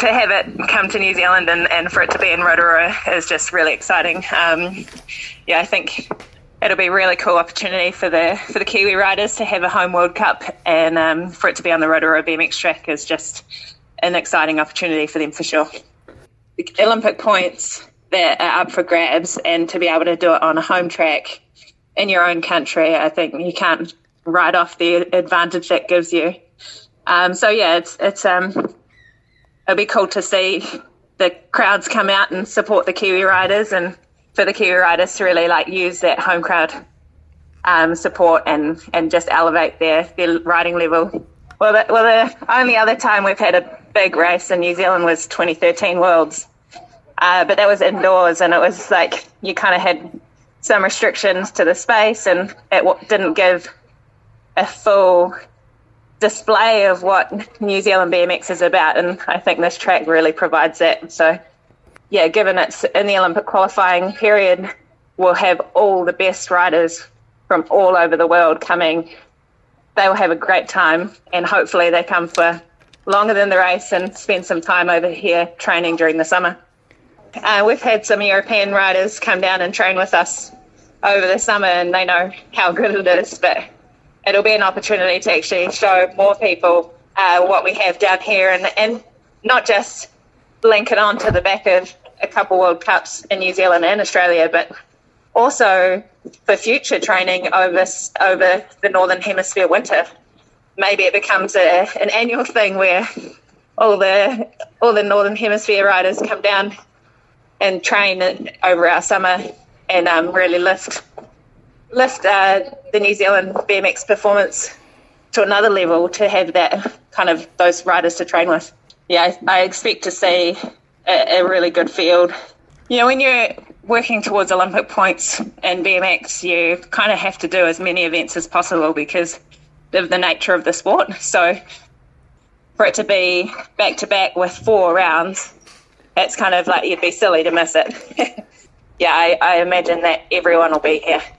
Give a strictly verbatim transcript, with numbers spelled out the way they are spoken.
to have it come to New Zealand and, and for it to be in Rotorua is just really exciting. Um, yeah, I think it'll be a really cool opportunity for the for the Kiwi riders to have a home World Cup, and um, for it to be on the Rotorua B M X track is just an exciting opportunity for them for sure. The Olympic points that are up for grabs, and to be able to do it on a home track in your own country, I think you can't write off the advantage that gives you. Um, so yeah, it's it's um, it'll be cool to see the crowds come out and support the Kiwi riders, and for the Kiwi riders to really like use that home crowd um, support and, and just elevate their, their riding level. Well, the, well, the only other time we've had a big race in New Zealand was twenty thirteen Worlds, uh, but that was indoors, and it was like you kind of had some restrictions to the space, and it w- didn't give a full display of what New Zealand B M X is about, and I think this track really provides that. So yeah, given it's in the Olympic qualifying period, we'll have all the best riders from all over the world coming. They will have a great time, and hopefully they come for longer than the race and spend some time over here training during the summer. Uh, we've had some European riders come down and train with us over the summer, and they know how good it is, but it'll be an opportunity to actually show more people uh, what we have down here, and, and not just link it on to the back of a couple World Cups in New Zealand and Australia, but also for future training over over the Northern Hemisphere winter. Maybe it becomes a, an annual thing where all the all the Northern Hemisphere riders come down and train over our summer and um, really lift lift uh, the New Zealand B M X performance to another level, to have that kind of those riders to train with. Yeah, I, I expect to see a, a really good field. You know, when you're working towards Olympic points in B M X, you kind of have to do as many events as possible because of the nature of the sport. So for it to be back-to-back with four rounds, it's kind of like you'd be silly to miss it. Yeah, I, I imagine that everyone will be here.